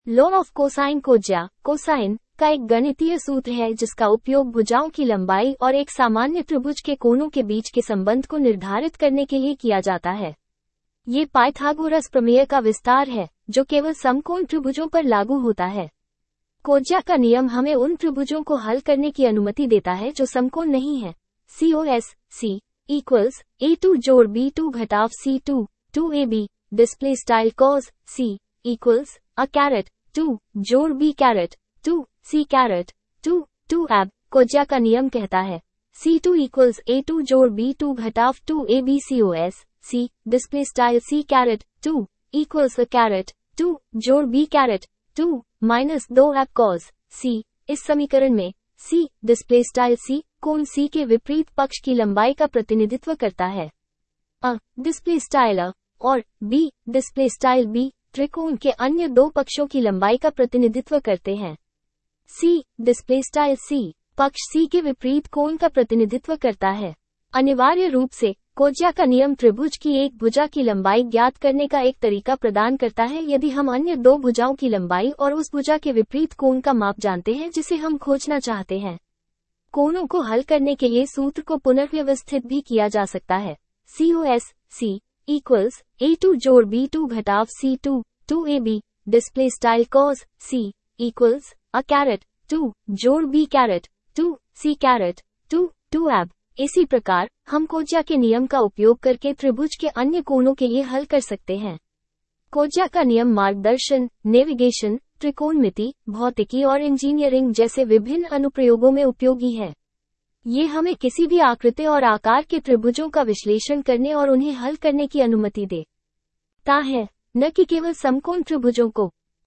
Law of cosine कोज्या cosine का एक गणितीय सूत्र है जिसका उपयोग भुजाओं की लंबाई और एक सामान्य त्रिभुज के कोणों के बीच के संबंध को निर्धारित करने के लिए किया जाता है। ये पाइथागोरस प्रमेय का विस्तार है जो केवल समकोण त्रिभुजों पर लागू होता है। कोज्या का नियम हमें उन त्रिभुजों को हल करने की अनुमति देता है जो समकोण नहीं है। COS C इक्वल्स A2 जोड़ B2 घटाव C2 2AB display style cos C equals A2 जोड़ B2 C2 2AB। कोज्या का नियम कहता है C2 इक्वल्स A2 जोड़ B2 घटाव 2AB COS C display style C2 equals A2 जोड़ B2 minus 2AB cos C। इस समीकरण में C डिस्प्ले स्टाइल C कोण C के विपरीत पक्ष की लंबाई का प्रतिनिधित्व करता है। डिस्प्ले स्टाइल और B डिस्प्ले स्टाइल B त्रिकोण के अन्य दो पक्षों की लंबाई का प्रतिनिधित्व करते हैं। C डिस्प्ले स्टाइल C पक्ष C के विपरीत कोण का प्रतिनिधित्व करता है। अनिवार्य रूप से कोज्या का नियम त्रिभुज की एक भुजा की लंबाई ज्ञात करने का एक तरीका प्रदान करता है यदि हम अन्य दो भुजाओं की लंबाई और उस भुजा के विपरीत कोण का माप जानते हैं जिसे हम खोजना चाहते हैं। कोणों को हल करने के लिए सूत्र को पुनर्व्यवस्थित भी किया जा सकता है। COS C इक्वल्स A2 जोड़ B2 घटाव C2 2AB display style cos C equals A2 जोड़ B2 C2 2AB। इसी प्रकार हम कोज्या के नियम का उपयोग करके त्रिभुज के अन्य कोणों के लिए हल कर सकते हैं। कोज्या का नियम मार्गदर्शन, नेविगेशन, त्रिकोणमिति, भौतिकी और इंजीनियरिंग जैसे विभिन्न अनुप्रयोगों में उपयोगी है। ये हमें किसी भी आकृति और आकार के त्रिभुजों का विश्लेषण करने और उन्हें हल करने की अनुमति देता है, न कि केवल समकोण त्रिभुजों को।